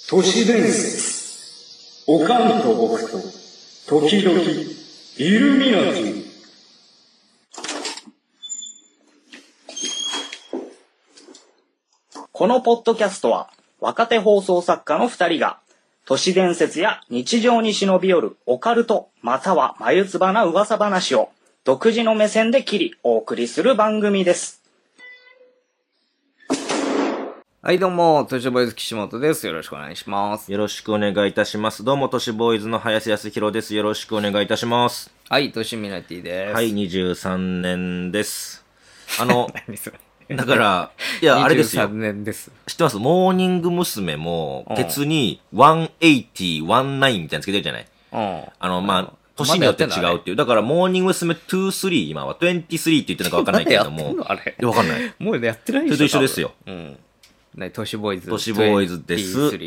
都市伝説。おかんと僕と、時々、イルミナティ。 このポッドキャストは、若手放送作家の2人が、都市伝説や日常に忍び寄るオカルト、または眉唾な噂話を、独自の目線で切り、お送りする番組です。 はいどうも、都市ボーイズ岸本です。よろしくお願いします。 よろしくお願いいたします。どうも、都市ボーイズの林康弘です。よろしくお願いいたします。 はい、都市ミナティです。 はい、23年です。 何それ。 だから、いや、あれですよ。 23年です。 知ってます？モーニング娘。も、ケツに180、19みたいなのつけてるじゃない？年によって違うっていう。だから、モーニング娘。23、今は23って言ってるのか分かんないけれども。 あれ分かんない。 もうやってないでしょ。 それと一緒ですよ。 都市ボーイズ。 都市ボーイズです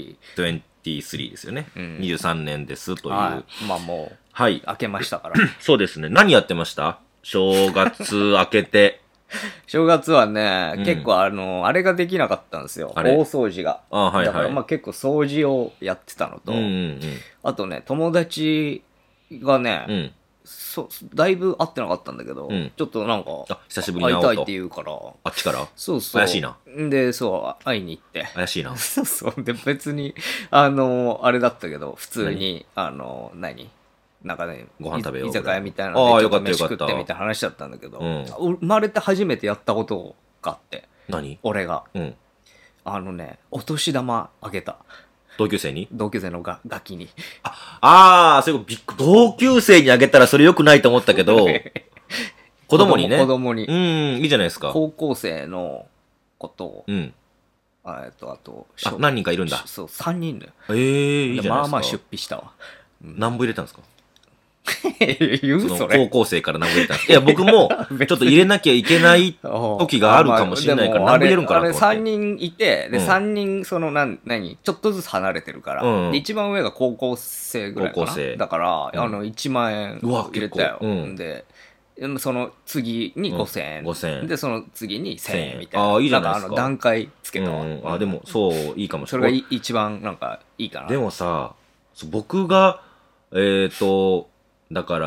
。23ですよね。23年ですという。 まあもう、 はい。 明けましたから。 そうですね。何やってました？正月明けて。 正月はね、結構あれができなかったんですよ。大掃除が。 はいはい。 だから結構掃除をやってたのと、あとね、友達がね、だいぶ会ってなかったんだけど、ちょっとなんか、 久しぶりに会おうと。 会いたいって言うから。 あっちから？ そうそう。 怪しいな。 で、そう、会いに行って。 怪しいな。 そうそう。で、別に、あれだったけど、普通に、なんかね、 ご飯食べよう。 居酒屋みたいなので、 よかったよかった。 飯食ってみたいな話だったんだけど、生まれて初めてやったことがあって。 何？ 俺が。お年玉あげた。 同級生に？ 同級生のガキに。 そういう同級生にあげたらそれ良くないと思ったけど、子供にね。 子供に。 いいじゃないですか。 高校生のことを、あと、 何人かいるんだ。 そう、3人だよ。 いいじゃないですか。 まあまあ出費したわ。 何本入れたんですか？ 言うそれ。 高校生から何本入れたんですか？いや、僕も、ちょっと入れなきゃいけない時があるかもしれないから、何本入れるんかなと思って。 あれ3人いて、で、3人、ちょっとずつ離れてるから、で、一番上が高校生ぐらいかな。だから、1万円入れたよ。で、その次に5000円。で、その次に1000円みたいな。 いいじゃないですか。 段階つけたわ。 でも、そう、いいかもしれない。それが一番、いいかな。 でもさ、僕が、だから、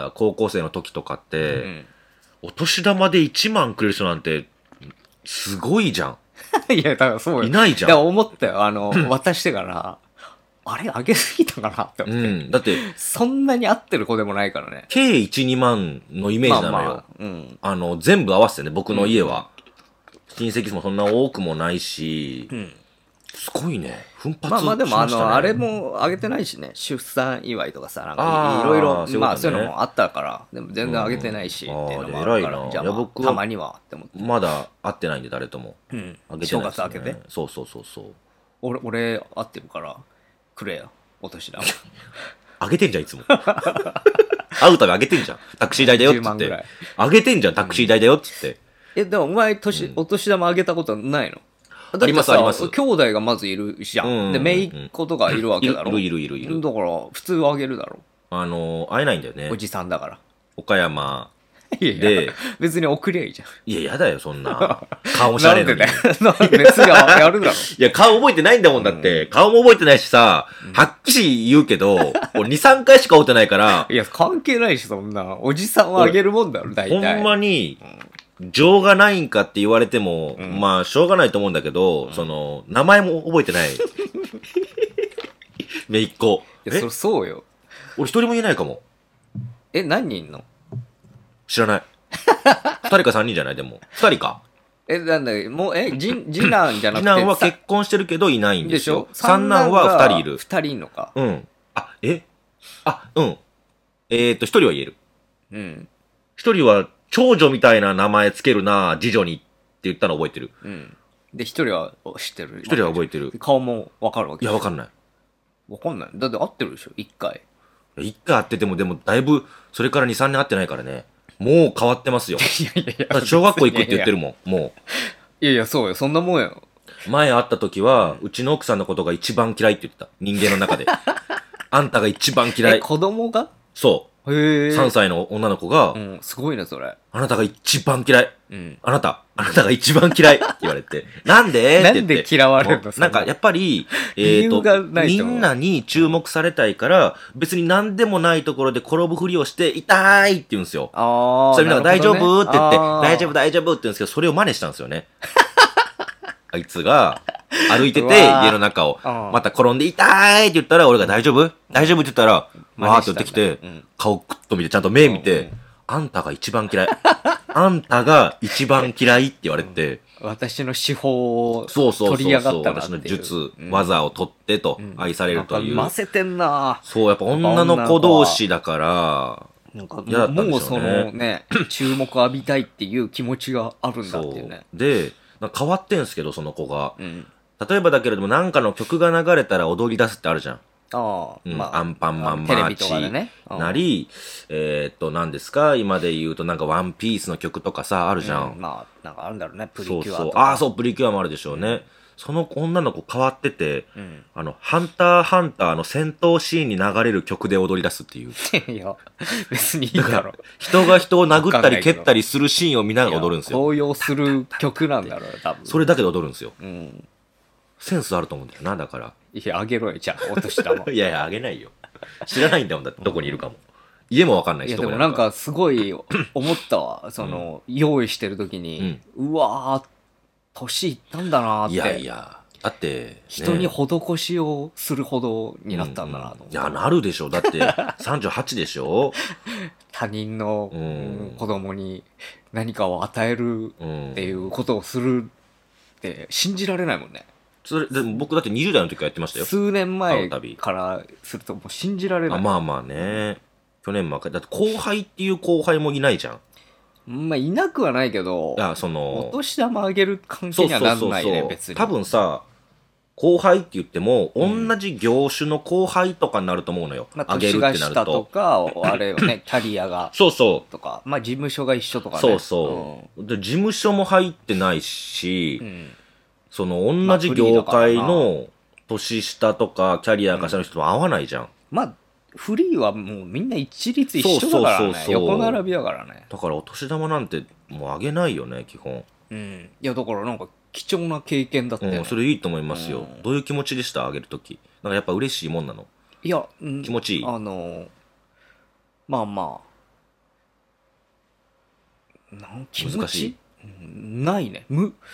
高校生の時とかって、お年玉で1万くれる人なんて、すごいじゃん。 いや、だからそうよ。 いないじゃん。 だから思ったよ。渡してから、あれ、あげすぎたかなって思って。 だって、 そんなに合ってる子でもないからね。 計1、2万のイメージなのよ。全部合わせてね、僕の家は。親戚もそんな多くもないし、すごいね。奮発しましたね。 まあでもあれもあげてないしね。出産祝いとかさ、いろいろ、そういうのもあったから、でも全然あげてないし、っていうのもあるから、じゃあたまにはって思って。 まだ会ってないんで、誰とも。 正月明けて。 そう。 俺、会ってるから、くれよ、お年玉。 あげてんじゃん、いつも。会うたびあげてんじゃん。タクシー代だよって言って。あげてんじゃん、タクシー代だよって言って。 でもお前、お年玉あげたことないの？ ありますあります。 兄弟がまずいるじゃん。で、姪っ子とかいるわけだろ。 いる。 だから、普通あげるだろ。 会えないんだよね。 おじさんだから。 岡山で。別に送りゃいいじゃん。 いや、やだよ、そんな。顔しゃれのに。 なんで別にやるだろ。 いや、顔覚えてないんだもんだって。顔も覚えてないしさ、はっきり言うけど、俺2、3回しか会うてないから。 いや、関係ないし、そんな。おじさんはあげるもんだろ、大体。 ほんまに、情がないんかって言われても、まあ、しょうがないと思うんだけど、名前も覚えてない。めいっ子。 いや、そうよ。 俺一人も言えないかも。 何人いんの？ 知らない。2人か3人じゃない？でも。2人か。 なんだもう、次男じゃなくて。 次男は結婚してるけどいないんですよ。三男は2人いる。 2人いんのか。 1人は言える。1人は、長女みたいな名前つけるな、次女にって言ったの覚えてる。 で、1人は知ってる。 1人は覚えてる。 顔もわかるわけ？ いや、わかんない。 わかんない。だって会ってるでしょ、1回。 1回会ってても、でもだいぶ、それから2、3年会ってないからね。もう変わってますよ。小学校行くって言ってるもん、もう。いや、そうよ、そんなもんよ。 前会った時は、うちの奥さんのことが一番嫌いって言ってた。人間の中で。あんたが一番嫌い。 子供が？ そ 3歳の女の子が、 うん、すごいね、それ。 あなたが一番嫌い。 うん。 あなたが一番嫌いって言われて、なんでって言って。 なんで嫌われるの？ なんかやっぱり、みんなに注目されたいから、別に何でもないところで転ぶふりをして、痛いって言うんですよ。それみんなが大丈夫って言って、大丈夫大丈夫って言うんですけど、それを真似したんですよね。あいつが、歩いてて、家の中を、また転んで痛いって言ったら、俺が大丈夫大丈夫って言ったら、わーって寄ってきて、顔クッと見て、ちゃんと目見て、あんたが一番嫌い。あんたが一番嫌いって言われて、 私の手法を取り上がったなっていう。 私の術、技を取ってと愛されるという。 ませてんな。 そう、やっぱ女の子同士だから、 なんかもうそのね、注目浴びたいっていう気持ちがあるんだっていうね。 で、変わってんすけど、その子が。例えばだけれども、なんかの曲が流れたら踊り出すってあるじゃん。アンパンマンマーチなり、何ですか今で言うとなんかワンピースの曲とかさ、あるじゃん。 まあ、なんかあるんだろうね、プリキュアとか。 そう、プリキュアもあるでしょうね。その女の子変わってて、ハンターハンターの戦闘シーンに流れる曲で踊り出すっていう。 いや、別にいいだろ。 人が人を殴ったり蹴ったりするシーンを見ながら踊るんですよ。 高揚する曲なんだろう、多分。 それだけで踊るんですよ。センスあると思うんだよな、だから。 いや、あげろよ、じゃあ、お年玉。 いや、あげないよ。知らないんだもんだって、どこにいるかも。家もわかんないし、 いや、でもなんかすごい思ったわ。用意してる時に、うわー、年いったんだなーって。 いやいや、だって、 人に施しをするほどになったんだなと思って。 いや、なるでしょ。だって、38でしょ。 他人の子供に何かを与えるっていうことをするって信じられないもんね。 でも僕だって20代の時からやってましたよ。 数年前からするともう信じられない。 まあまあね。去年もだって後輩っていう後輩もいないじゃん。 まあいなくはないけど、お年玉あげる関係にはなんないね、別に。 多分さ、後輩って言っても、同じ業種の後輩とかになると思うのよ。 あげるってなると。とか、あれよね、キャリアが。とか、まあ事務所が一緒とかね。 で、事務所も入ってないし、その同じ業界の年下とかキャリアが下の人と合わないじゃん。 まあ、フリーはもうみんな一律一緒だからね。横並びだからね。 だからお年玉なんてもうあげないよね、基本。 いや、だからなんか貴重な経験だったよね。 それいいと思いますよ。どういう気持ちでしたあげるとき。なんかやっぱ嬉しいもんなの？ いや、 気持ちいい？ まあまあ。気持ち難しい？ ないね。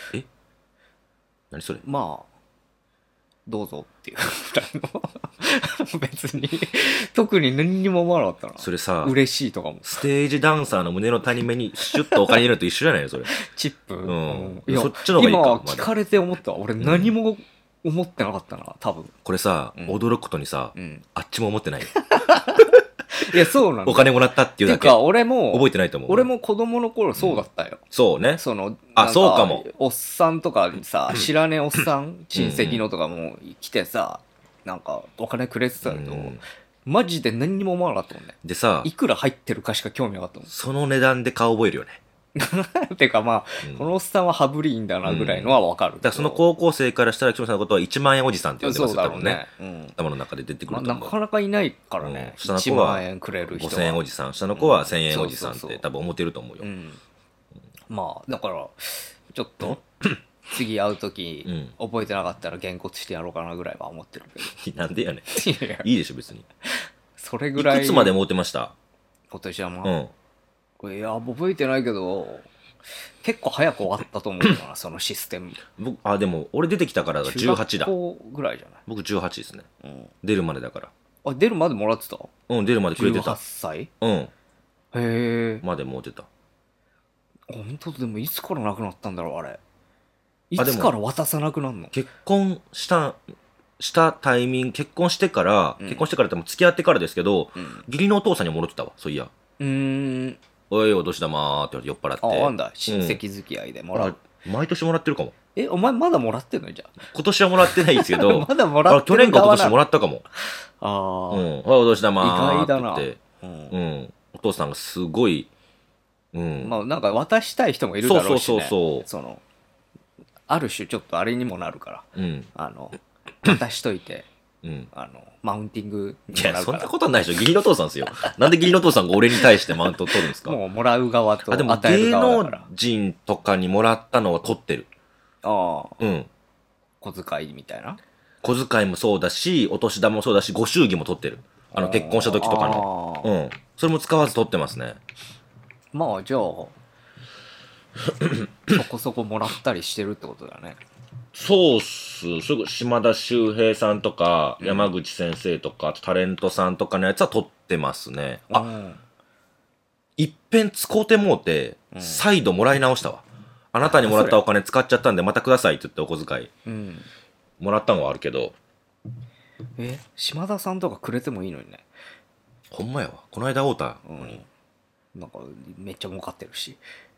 何それ？ まあ、どうぞっていうぐらいの。別に、特に何にも思わなかったな。 それさ、 嬉しいとかも。 ステージダンサーの胸の谷目にシュッとお金入れると一緒じゃないのそれ。 チップ？ いや、そっちの方がいいか。 今聞かれて思った。俺何も思ってなかったな、多分。 これさ、驚くことにさ、あっちも思ってない。 いや、そうなんだ。 お金もらったっていうだけ。 てか、俺も、 覚えてないと思う。 俺も子供の頃そうだったよ。 そうね。 そうかも。 おっさんとかさ、知らねえおっさん、親戚のとかも来てさ、なんか、お金くれてたけど、マジで何にも思わなかったもんね。 でさ、 いくら入ってるかしか興味なかったもん。 その値段で顔覚えるよね。 てかまあ、このおっさんは羽振りいいんだなぐらいのはわかる。 だからその高校生からしたら、木本さんのことは1万円おじさんって呼んでますよ、多分ね。頭の中で出てくると思う。 なかなかいないからね。1万円くれる人は。 5000円おじさん。下の子は1000円おじさんって多分思ってると思うよ。 まあ、だから、ちょっと、次会うとき、覚えてなかったらげんこつしてやろうかなぐらいは思ってるけど。なんでやねん。いいでしょ、別に。 それぐらい。 いくつまで持ってました？ 今年はまあ。いや、覚えてないけど、結構早く終わったと思うな、そのシステム。 でも、俺出てきたからが18だ。 中学校ぐらいじゃない？ 僕18ですね。出るまでだから。 出るまでもらってた？ 出るまでくれてた。 18歳？ へえ。 まで持ってた。 本当でもいつからなくなったんだろう、あれ。いつから渡さなくなるの？ 結婚したタイミング、結婚してからっても付き合ってからですけど、義理のお父さんにもらってたわ、そういや。おいお年玉ーって酔っ払って。 なんだ、親戚付き合いでもらう。 毎年もらってるかも。 お前まだもらってんのじゃあ。 今年はもらってないですけど、 まだもらってる。 去年か今年もらったかも。お年玉ーって言って 。お父さんがすごい、 まあなんか渡したい人もいるだろうしね。ある種ちょっとあれにもなるから。渡しといて。 マウンティングいや、そんなことないでしょ。義理の父さんですよ。なんで義理の父さんが俺に対してマウントを取るんですか？ もうもらう側とでも与える芸側だから。 能人とかにもらったのは取ってる。 ああ。 うん。 小遣いみたいな。 小遣いもそうだし、お年玉もそうだし、ご祝儀も取ってる。結婚した時とかの。うん。それも使わず取ってますね。 まあ、じゃあ、そこそこもらったりしてるってことだね。 そうっす。島田秀平さんとか、山口先生とか、タレントさんとかのやつは取ってますね。いっぺん使うてもうて、再度もらい直したわ。あなたにもらったお金使っちゃったんで、またくださいって言ってお小遣い。もらったのはあるけど。 島田さんとかくれてもいいのにね。 ほんまやわ。この間会うたのに。なんか、めっちゃ儲かってるし。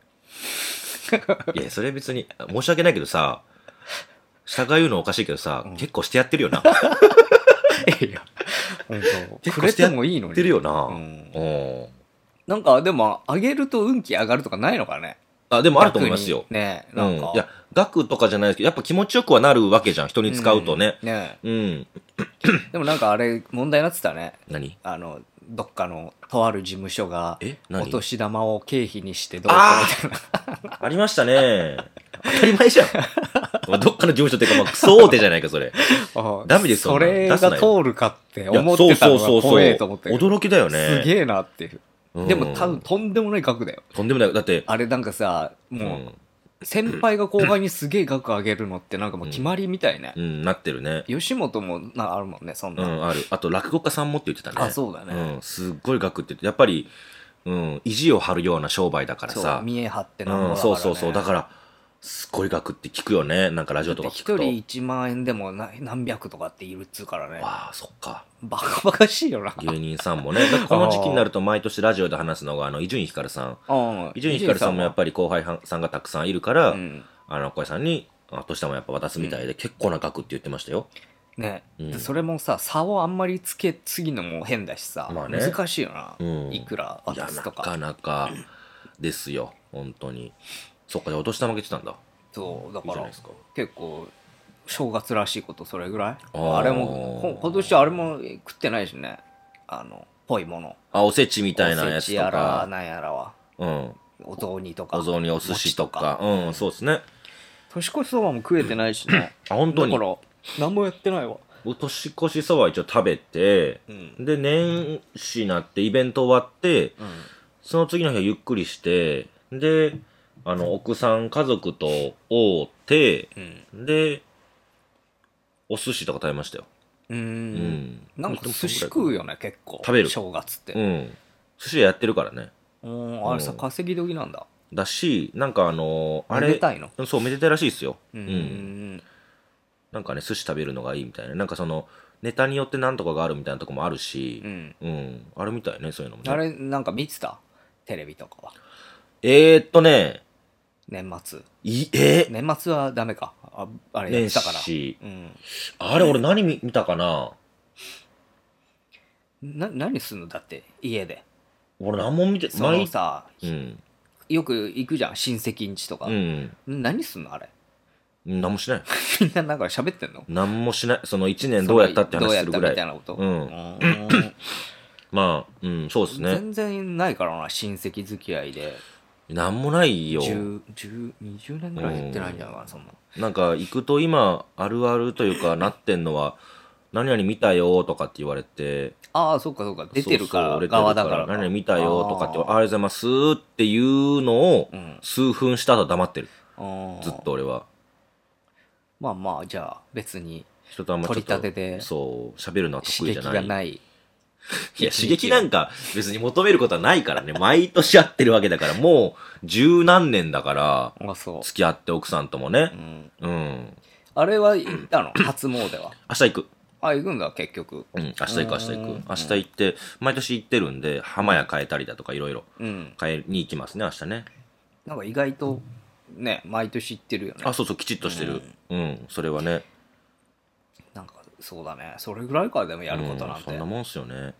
いや、それ別に、申し訳ないけどさ、下が言うのおかしいけどさ、結構してやってるよな。いや、くれてもいいのに。 してるよな。 なんか、でも、上げると運気上がるとかないのかね。 でもあると思いますよ。 ね、なんか。 いや、額とかじゃないですけど、やっぱ気持ちよくはなるわけじゃん、人に使うとね。 ね。でもなんかあれ、問題になってたね。 何？ どっかのとある事務所が、お年玉を経費にしてどうかみたいな。ありましたね。当たり前じゃん。どっかの事務所っていうか、クソ大手じゃないか、それ。ダメですよ。 それが通るかって思ってたのが怖えと思って。 驚きだよね。 すげえなっていう。でも多分とんでもない額だよ。 とんでもない。だって。 あれなんかさ、もう、先輩が後輩にすげえ額上げるのってなんかもう決まりみたいね。 なってるね。 吉本もあるもんね、そんな。 ある。あと落語家さんもって言ってたね。 そうだね。 すっごい額って言って、やっぱり、意地を張るような商売だからさ。 見え張ってなんぼだからね。 そう。だから、すっごい額って聞くよね。なんかラジオとか聞くと。 一人1万円でも何百とかっているっつうからね。 わあ、そっか。 バカバカしいよな。 芸人さんもね。この時期になると毎年ラジオで話すのが、伊集院光さん。伊集院光さんもやっぱり後輩さんがたくさんいるから、小林さんに、年玉やっぱ渡すみたいで、結構な額って言ってましたよ。 ね、それもさ、差をあんまりつけすぎのも変だしさ、難しいよな。いくら渡すとか。 なかなかですよ、本当に。そっか、お年玉あげてたんだ。 そう、だから、結構、正月らしいこと、それぐらい。あれも、今年あれも食ってないしね。ぽいもの。 おせちみたいなやつとか。おせちやら、なんやらは。お雑煮とか。 お雑煮、お寿司とか。そうですね。 年越しそばも食えてないしね。 本当に。 だから、何もやってないわ。 年越しそば一応食べて、で、年始になってイベント終わって、その次の日はゆっくりして、で、奥さん家族と会うて、で、お寿司とか食べましたよ。 なんか寿司食うよね、結構。 食べる。 正月って。 寿司屋やってるからね。 あれさ、稼ぎ時なんだ。 だし、なんかあれ。 めでたいの？ そう、めでたいらしいですよ。なんかね、寿司食べるのがいいみたいな。なんかネタによってなんとかがあるみたいなとこもあるし、あるみたいね、そういうのもね。 あれ、なんか見てた？テレビとかは。年末。年末はダメか。あれやってたから。 あれ、俺何見たかな？ 何すんの？だって、家で。 俺何も見て、 そのさ、よく行くじゃん、親戚ん家とか。何すんのあれ。 何もしない。 みんななんか喋ってんの？ 何もしない。その1年どうやったって話するぐらい。 どうやったみたいなこと。 まあ、そうですね。 全然ないからな、親戚付き合いで。 なんもないよ。 20年ぐらいやってないんじゃないかな、そんな。 なんか、行くと今、あるあるというか、なってんのは、何々見たよとかって言われて。 そっかそっか。出てるから側だから。 何々見たよとかって、ありがとうございますっていうのを、数分した後黙ってる。ずっと俺は。 まあまあ、じゃあ、別に、 人とあんま取り立てで、 そう、喋るのは得意じゃない。 刺激がない。 いや、刺激なんか別に求めることはないからね。毎年会ってるわけだから、もう十何年だから、付き合って奥さんともね。 あれは行ったの？初詣は。 明日行く。 行くんだ、結局。 明日行く。明日行って、毎年行ってるんで、浜屋変えたりだとかいろいろ変えに行きますね、明日ね。 なんか意外と、ね、毎年行ってるよね。 そう、きちっとしてる。それはね。 なんか、そうだね。それぐらいからでもやることなんて。 そんなもんっすよね。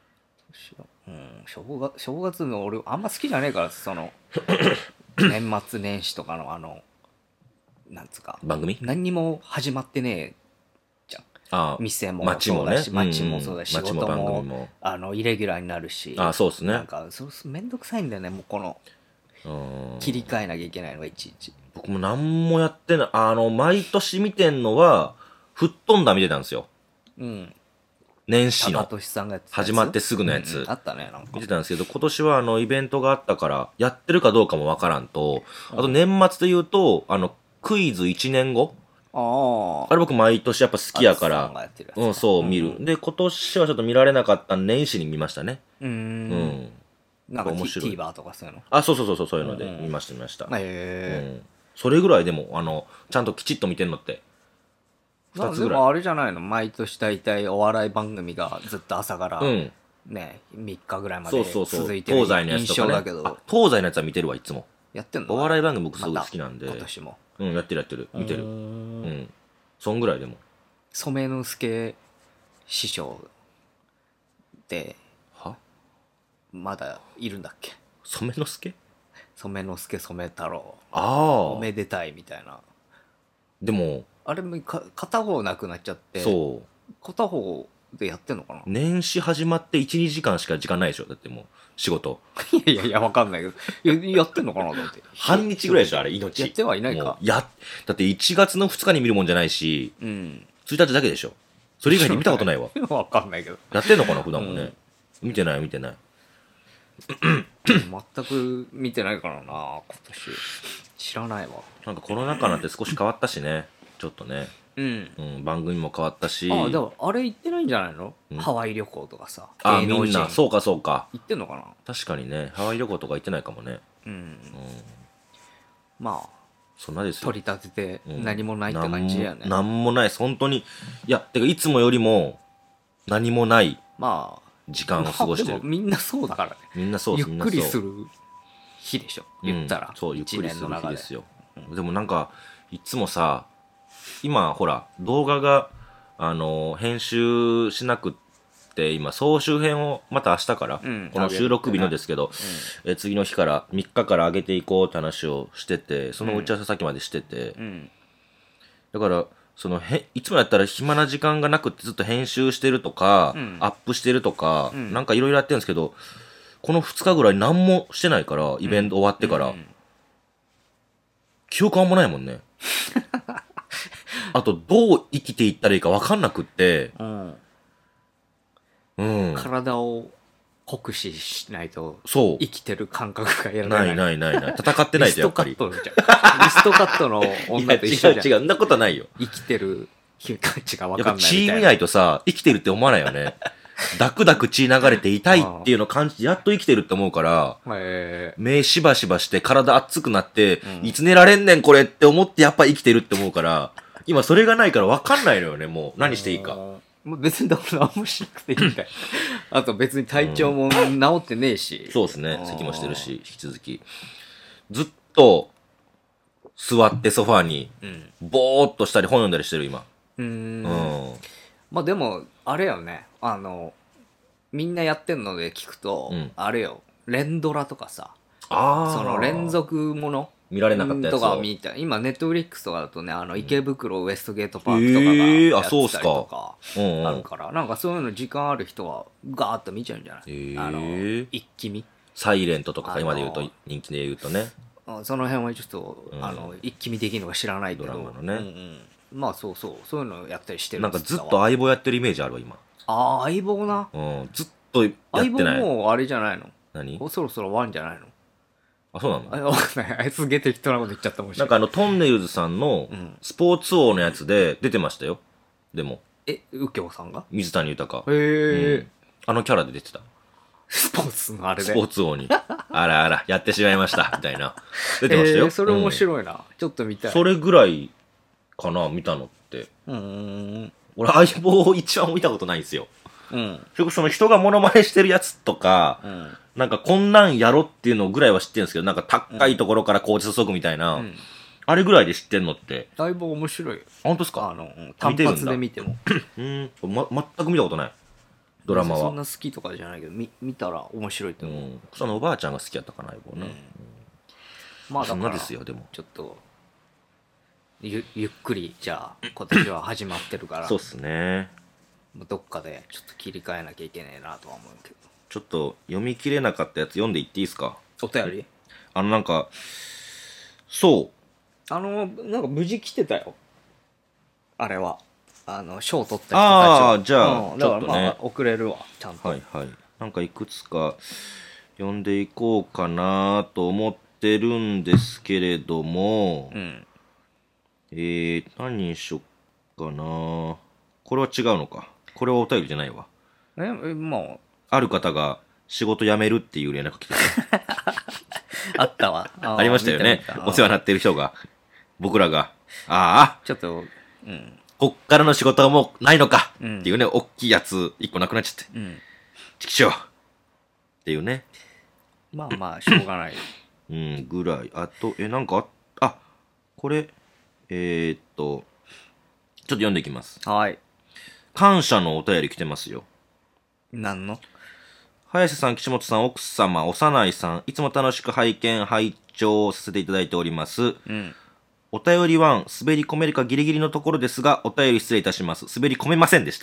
正月の俺、あんま好きじゃねえから、年末年始とかのなんつうか。 番組？ 何にも始まってねえじゃん。 店もそうだし、街もそうだし、仕事もイレギュラーになるし、 そうですね。 なんかめんどくさいんだよね、もうこの切り替えなきゃいけないのがいちいち。 僕も何もやってない。毎年見てんのは吹っ飛んだ見てたんですよ。年始の始まってすぐのやつ、 あったね、なんか見てたんですけど、今年はイベントがあったからやってるかどうかもわからんと、あと年末で言うとクイズ1年後、あれ僕毎年やっぱ好きやから、そう見る。で今年はちょっと見られなかった年始に見ましたね。 なんか面白い。TVer とかそういうの。 そうそういうので見ました。それぐらいでもちゃんときちっと見てんのって 2つぐらい。でもあれじゃないの、毎年大体お笑い番組がずっと朝からね、3日ぐらいまで続いてる印象だけど。 東西のやつは見てるわ、いつも。 やってんの？ お笑い番組僕すごい好きなんで。 今年も。 やってる見てる。そんぐらいでも。 染之助師匠ってまだいるんだっけ？ 染之助染太郎。おめでたいみたいな。 でもあれも片方なくなっちゃって、片方でやってんのかな。 年始始まって1、2時間しか時間ないでしょ。だってもう仕事。 いやわかんないけど、やってんのかなと思って。 半日ぐらいでしょ、あれ。命やってはいないか。 だって1月の2日に見るもんじゃないし、1日だけでしょ。それ以外に見たことないわ。 わかんないけど。 やってんのかな、普段もね。見てない。 全く見てないからな、今年。知らないわ。 なんかコロナ禍になって少し変わったしね。ちょっとね。番組も変わったし。 でもあれ行ってないんじゃないの？ハワイ旅行とかさ。 みんな。そうか。 行ってんのかな？ 確かにね。ハワイ旅行とか行ってないかもね。 まあ。 そんなですよ。 取り立てて何もないって感じやね。 何もない。本当に。いや、てかいつもよりも何もない時間を過ごしてる。 でもみんなそうだからね。 みんなそう。 ゆっくりする日でしょ。言ったら。 そう、ゆっくりする日ですよ。でもなんか、いつもさ、今ほら動画が編集しなくって今総集編をまた明日から、この収録日のですけど、次の日から3日から上げていこうって話をしてて、その打ち合わせ先までしてて、だからいつもやったら暇な時間がなくってずっと編集してるとか、アップしてるとか、なんかいろいろやってるんですけど、この2日ぐらい何もしてないから、イベント終わってから、記憶あんまないもんね。あと、どう生きていったらいいか分かんなくって、 体を酷使しないと、生きてる感覚がやらない。 ない。戦ってないとやっぱり。 リストカットの女と一緒じゃん。 違う、そんなことないよ。 生きてる感じが分かんないみたいな。 やっぱ血見ないとさ、生きてるって思わないよね。ダクダク血流れて痛いっていうのを感じて、やっと生きてるって思うから、目しばしばして体熱くなって、いつ寝られんねんこれって思ってやっぱ生きてるって思うから、今それがないから分かんないのよね、もう。何していいか。 もう別に何もしなくていいんだよ。あと別に体調も治ってねえし。 そうですね。咳もしてるし、引き続き。ずっと座ってソファーに、ぼーっとしたり本読んだりしてる今。 まあでも、あれよね。みんなやってんので聞くと、あれよ、連ドラとかさ、その連続もの見られなかったやつとか見た。今ネットフリックスとかだとね、池袋ウエストゲートパークとかがやってたりとかあるから、なんかそういうの時間ある人はガーッと見ちゃうんじゃない？一気見サイレントとか今で言うと、人気で言うとね。 その辺はちょっと一気見できるのか知らないけど、 ドラマのね。 まあそういうのやったりしてる。 なんかずっと相棒やってるイメージあるわ今。 相棒な。 ずっとやってない。 相棒もあれじゃないの？ 何？ そろそろワンじゃないの？ そうなの？ わかんない。あいつげ適当なこと言っちゃったもん。 なんかトンネルズさんのスポーツ王のやつで出てましたよ。でも。 右京さんが？ 水谷豊。 へえ。 あのキャラで出てた。 スポーツのあれで。 スポーツ王に。あら、やってしまいました。みたいな。出てましたよ。 それ面白いな。ちょっと見たい。 それぐらいかな、見たのって。俺、相棒を一番見たことないんですよ。その人がモノマネしてるやつとか、なんかこんなんやろっていうのぐらいは知ってるんですけど、なんか高いところからこう注ぐみたいな、あれぐらいで知ってんのって。 相棒面白いよ。 本当ですか？ 単発で見ても。 全く見たことない。ドラマは。 そんな好きとかじゃないけど、見たら面白いと思う。 そのおばあちゃんが好きやったかな、相棒ね。 まあだから、 ですよ、でも。 ちょっと、 ゆっくりじゃあ今年は始まってるからそうっすね。 どっかでちょっと切り替えなきゃいけねえなとは思うけど。 ちょっと読み切れなかったやつ読んでいっていいですか？ お便りなんか、そう。 なんか無事来てたよ。あれは。賞取った人たちは。 ああ、じゃあ、 だからまあ、送れるわ、ちゃんと。 はいはい。なんかいくつか読んでいこうかなと思ってるんですけれども、何にしよっかな。これは違うのか。これはお便りじゃないわ。 まあ。 ある方が仕事辞めるっていう連絡来てた。 あったわ。 ありましたよね。お世話になってる人が。僕らが。 ちょっと、 こっからの仕事はもうないのかっていうね、大きいやつ一個なくなっちゃって。ちくしょうっていうね。 まあまあ、しょうがない。 ぐらい。あと、なんかこれ、ちょっと読んでいきます。 はい。 感謝のお便り来てますよ。 何の？ 早瀬さん、岸本さん、奥様、幼いさん、いつも楽しく拝聴させていただいております。お便り1、滑り込めるかギリギリのところですが、お便り失礼いたします。滑り込めませんでした。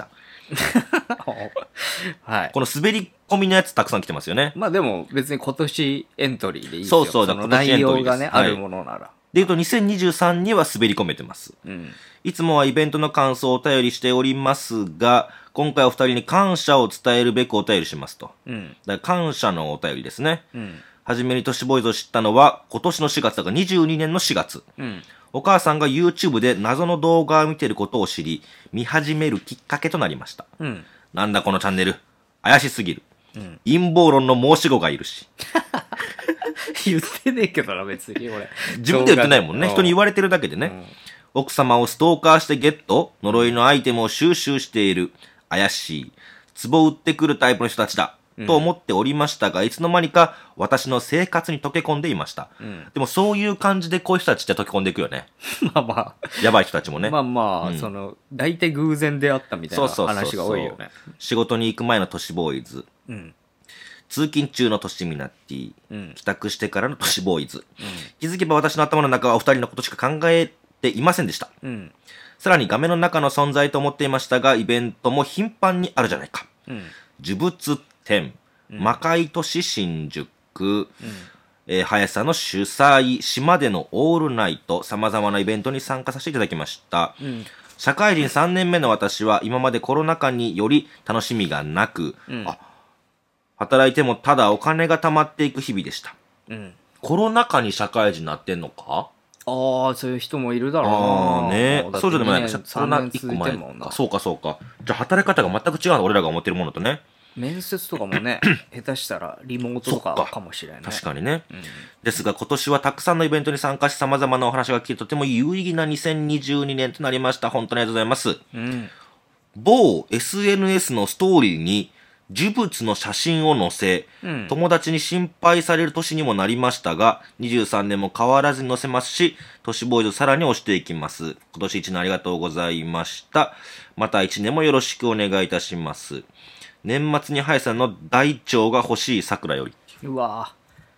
はい。 この滑り込みのやつたくさん来てますよね。 まあでも別に今年エントリーでいいですよ。 そう、 だから内容がね、あるものなら。 で言うと2023には滑り込めてます。いつもはイベントの感想をお便りしておりますが、今回お二人に感謝を伝えるべくお便りしますと。だから感謝のお便りですね。はじめに都市ボーイズを知ったのは今年の4月だから22年の4月。お母さんが YouTube で謎の動画を見ていることを知り、見始めるきっかけとなりました。なんだこのチャンネル。怪しすぎる。陰謀論の申し子がいるし。 言ってねえけどな、別に俺。 自分で言ってないもんね。人に言われてるだけでね。奥様をストーカーしてゲット、呪いのアイテムを収集している。怪しい。壺を売ってくるタイプの人たちだ。と思っておりましたが、いつの間にか私の生活に溶け込んでいました。でもそういう感じでこういう人たちって溶け込んでいくよね。 まあまあ。 やばい人たちもね。 まあまあ、大体偶然出会ったみたいな話が多いよね。 仕事に行く前の都市ボーイズ。通勤中の都市ミナティ。帰宅してからの都市ボーイズ。気づけば私の頭の中はお二人のことしか考えていませんでした。さらに画面の中の存在と思っていましたが、イベントも頻繁にあるじゃないか。呪物展、魔界都市新宿、速さの主催、島でのオールナイト、様々なイベントに参加させていただきました。社会人3年目の私は今までコロナ禍により楽しみがなく、働いてもただお金が貯まっていく日々でした。コロナ禍に社会人になってんのか？ そういう人もいるだろうな。 ね。そうじゃでもないか。コロナ1個前か。そうかそうか。じゃあ働き方が全く違うの、俺らが思ってるものとね。 面接とかもね、下手したらリモートとかかもしれない。 確かにね。ですが今年はたくさんのイベントに参加し様々なお話が聞けてとても有意義な2022年となりました。本当にありがとうございます。某 SNS のストーリーに呪物の写真を載せ、友達に心配される年にもなりましたが、23年も変わらずに載せますし、都市ボーイズさらに押していきます。今年1年ありがとうございました。また1年もよろしくお願いいたします。年末に林さんの大腸が欲しい桜より。 うわ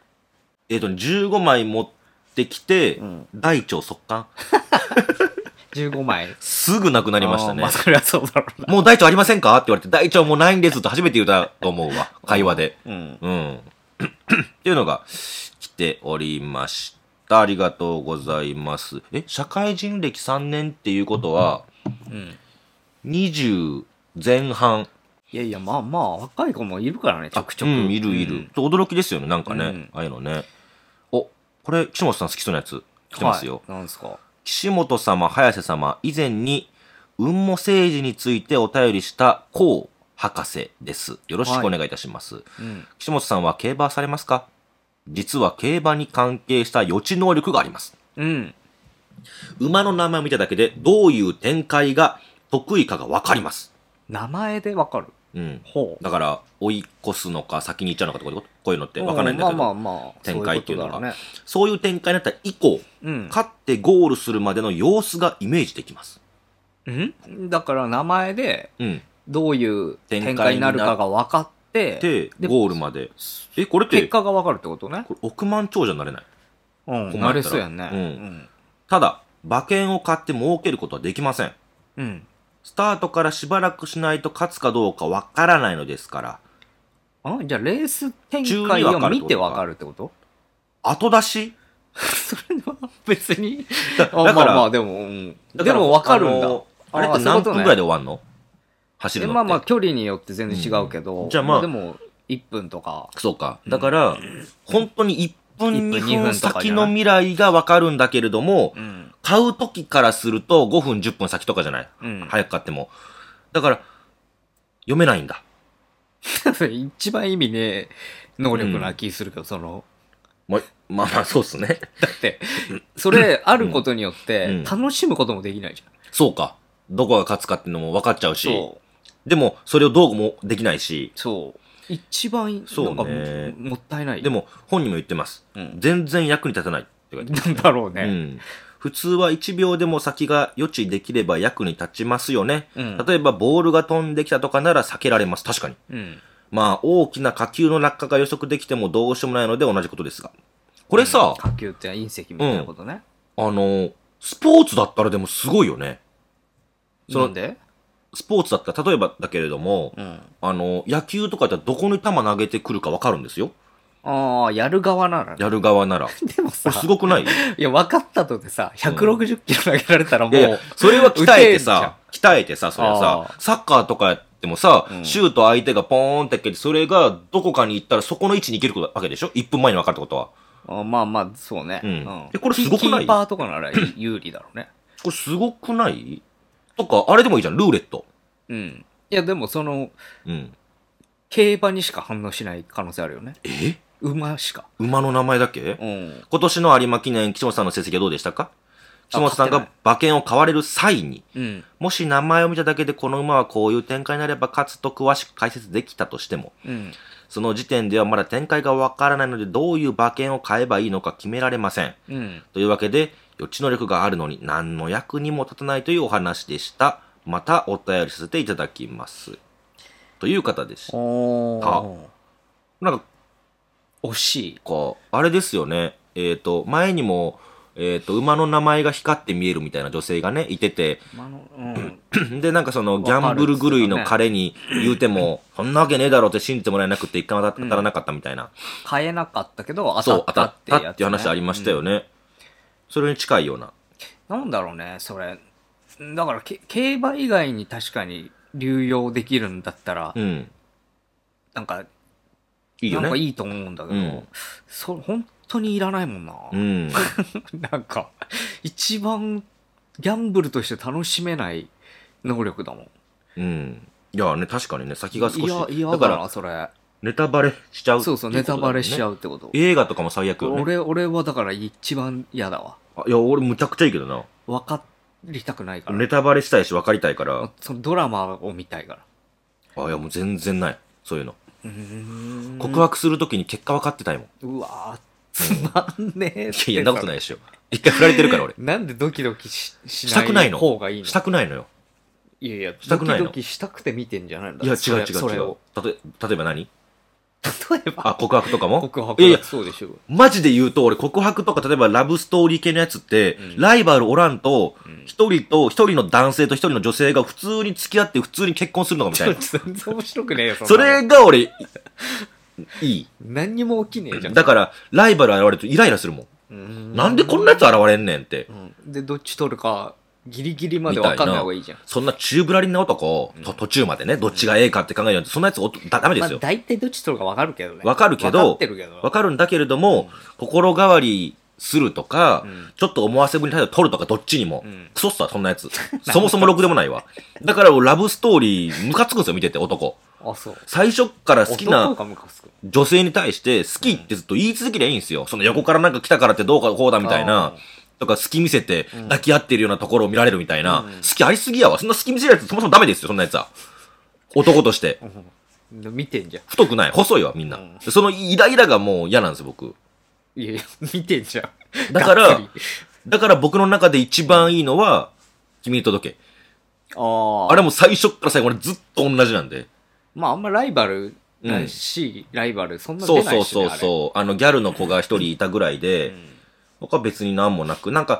15枚持ってきて、大腸速乾。 15枚。 すぐなくなりましたね。 そりゃそうだろうな。 もう大腸ありませんかって言われて、大腸もうないんですって初めて言ったと思うわ。会話で。っていうのが来ておりました。ありがとうございます。社会人歴3年っていうことは、20前半。 いやいや、まあまあ、若い子もいるからね、ちょくちょく。 いるいる。驚きですよね、なんかね。ああいうのね。これ、岸本さん好きそうなやつ来てますよ。 なんですか？ 岸本様、早瀬様、以前に、雲母政治についてお便りした高博士です。よろしくお願いいたします。岸本さんは競馬されますか？実は競馬に関係した予知能力があります。馬の名前を見ただけで、どういう展開が得意かがわかります。 名前でわかる？ だから、追い越すのか、先に行っちゃうのかとか、こういうのって分からないんだけど、展開っていうのが。そういう展開になったら以降、勝ってゴールするまでの様子がイメージできます。 だから名前で、どういう展開になるかが分かって、 ゴールまで。これって、 結果が分かるってことね。 億万長者になれない。 なれそうやね。 ただ、 馬券を買って儲けることはできません。 うん。 スタートからしばらくしないと勝つかどうかわからないのですから。 じゃあレース展開を見てわかるってこと？ 後出しそれは別に。 だから、 まあでも、でもわかるんだ。 あれって何分ぐらいで終わんの？走るのって。 まあまあ距離によって全然違うけど、 じゃあまあでも1分とか。 そうか。だから、本当に1分2分先の未来がわかるんだけれども、買う時からすると5分10分先とかじゃない。早く買っても。だから、読めないんだ。 一番意味ね、能力な気するけど、その。 まあそうっすね。 だって、それあることによって楽しむこともできないじゃん。 そうか。どこが勝つかっていうのも分かっちゃうし。でも、それをどうもできないし。 そう。一番、なんかもったいない。 でも、本人も言ってます。全然役に立たないって言われて。 なんだろうね。 普通は1秒でも先が予知できれば役に立ちますよね。例えば、ボールが飛んできたとかなら避けられます。確かに。まあ、大きな火球の落下が予測できてもどうしようもないので同じことですが。これさ、 火球って隕石みたいなことね。 スポーツだったらでもすごいよね。 なんで？ スポーツだったら、例えばだけれども、野球とかだったらどこに球投げてくるか分かるんですよ。 ああ、やる側ならね。 やる側なら。 でもさ、 すごくない？ いや、分かったとでさ、160キロ投げられたらもう、 それは鍛えてさ、それはさ、サッカーとかやってもさ、シュート相手がポーンって蹴って、それがどこかに行ったらそこの位置に行けるわけでしょ？ 1 分前に分かるってことは。 まあまあ、そうね。 これすごくない？ キーパーとかなら有利だろうね。 これすごくない？とか、あれでもいいじゃん、ルーレット。 いや、でも競馬にしか反応しない可能性あるよね。馬しか。 馬の名前だけ？今年の有馬記念、岸本さんの成績はどうでしたか？岸本さんが馬券を買われる際に、もし名前を見ただけでこの馬はこういう展開になれば勝つと詳しく解説できたとしても、その時点ではまだ展開がわからないのでどういう馬券を買えばいいのか決められません。というわけで、予知能力があるのに何の役にも立たないというお話でした。またお便りさせていただきます。という方でした。なんか、 惜しい。 あれですよね。前にも、馬の名前が光って見えるみたいな女性がね、いてて、で、なんかその、ギャンブル狂いの彼に言うても、そんなわけねえだろって信じてもらえなくて一回当たらなかったみたいな。 買えなかったけど、当たったっていう話ありましたよね。それに近いような。 なんだろうね、それ。だから、競馬以外に確かに流用できるんだったら、なんか、 いいよね。 なんかいいと思うんだけど、本当にいらないもんな。なんか、一番ギャンブルとして楽しめない能力だもん。 いやね、確かにね、先が少し。 嫌だな、それ。 ネタバレしちゃう。 そう、ネタバレしちゃうってこと。 映画とかも最悪よね。 俺はだから一番嫌だわ。 いや、俺むちゃくちゃいいけどな。 分かりたくないから。 ネタバレしたいし分かりたいから。 そのドラマを見たいから。いや、もう全然ない。そういうの。告白するときに結果分かってたいもん。 うわつまんねえ。 いや、そんなことないでしょ。一回振られてるから俺。 なんでドキドキしない方がいいの？ したくないのよ。 いや、ドキドキしたくて見てんじゃないんだ。 いや、違う。例えば何？ 例えば告白とかも？ 告白だそうでしょ。 マジで言うと、俺告白とか、例えばラブストーリー系のやつって、ライバルおらんと、一人の男性と一人の女性が普通に付き合って普通に結婚するのかみたいな。 全然面白くねえよ、 それが俺、いい。 何にも起きねえじゃん。 だから、ライバル現れるとイライラするもん。なんでこんなやつ現れんねんって。 で、どっち取るか、ギリギリまで分かんない方がいいじゃん。 そんな宙ぶらりんな男、途中までね、どっちがええかって考えると、そんなやつダメですよ。 大体どっち取るか分かるけどね。 分かるけど、分かるんだけれども、心変わりするとか、ちょっと思わせぶりに態度取るとかどっちにも、クソっすわ、そんなやつ。そもそもろくでもないわ。だからラブストーリー、ムカつくんですよ、見てて、男。最初から好きな女性に対して好きってずっと言い続けりゃいいんですよ。その横からなんか来たからってどうかこうだみたいな。とか好き見せて抱き合ってるようなところを見られるみたいな。好きありすぎやわ。そんな好き見せるやつそもそもダメですよ、そんなやつは。男として。 見てんじゃん。 太くない。細いわ、みんな。そのイライラがもう嫌なんです、僕。 いやいや、見てんじゃん。 だから僕の中で一番いいのは、君に届け。あれも最初から最後までずっと同じなんで。 まああんまライバルだし、ライバルそんな出ないしね。 そう。ギャルの子が一人いたぐらいで、僕は別になんもなく、なんか、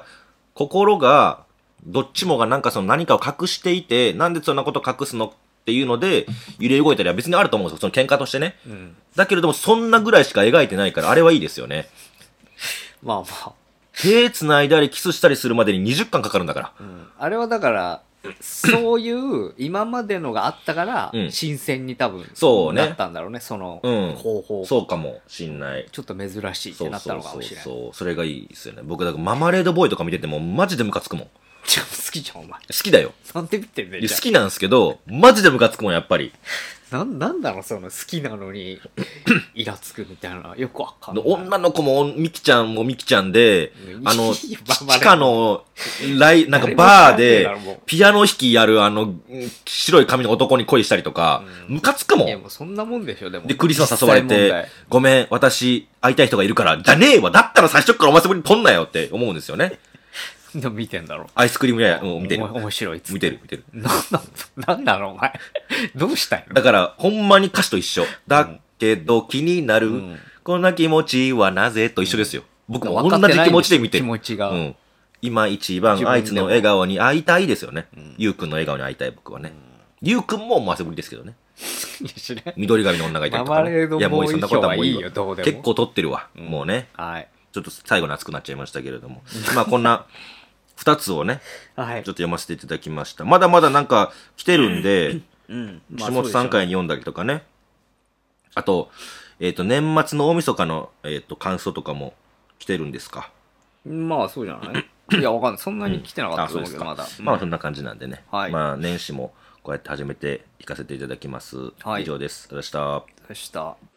心が、どっちもがなんかその何かを隠していて、なんでそんなこと隠すのっていうので、揺れ動いたりは別にあると思うんですよ。その喧嘩としてね。だけれども、そんなぐらいしか描いてないから、あれはいいですよね。 まあまあ。 手繋いだりキスしたりするまでに20巻かかるんだから。 あれはだから、そういう今までのがあったから、新鮮に多分、 そうね。 なったんだろうね、その方法。そうかもしんない。 ちょっと珍しいってなったのかもしれない。 そう、それがいいですよね。僕、だからママレードボーイとか見てても、マジでムカつくもん。 好きじゃん、お前。好きだよ。 なんで見てんねん。 好きなんですけど、マジでムカつくもん、やっぱり。 なんだろう、その好きなのに、イラつくみたいな、よくわかんない。 女の子もミキちゃんもミキちゃんで、地下の、なんかバーで、ピアノ弾きやる白い髪の男に恋したりとか、ムカつくもん。 いや、もうそんなもんでしょ、でも。 で、クリスマス誘われて、ごめん、私、会いたい人がいるから、じゃねえわ、だったら最初からお前そこに撮んなよって思うんですよね。 でも見てんだろ。 アイスクリームや、見てる。 面白いっつって。 見てる。 なんだろう、お前。どうしたいの？ だから、ほんまに歌詞と一緒。だけど気になる、こんな気持ちはなぜと一緒ですよ。僕も同じ気持ちで見てる。 気持ちが。 今一番あいつの笑顔に会いたいですよね。ゆうくんの笑顔に会いたい僕はね。ゆうくんも思わせぶりですけどね。緑髪の女がいたりとか、ね。いや、もうそんなことはもういいよ。結構撮ってるわ。もうね。はい。ちょっと最後に熱くなっちゃいましたけれども。まあこんな、2つをね、ちょっと読ませていただきました。まだまだなんか来てるんで、下本3回に読んだりとかね。あと、年末の大晦日の、感想とかも来てるんですか？ まあそうじゃないいや、わかんない。そんなに来てなかったと思うけど、まだ。 まあそんな感じなんでね。まあ年始もこうやって始めていかせていただきます。以上です。ありがとうございました。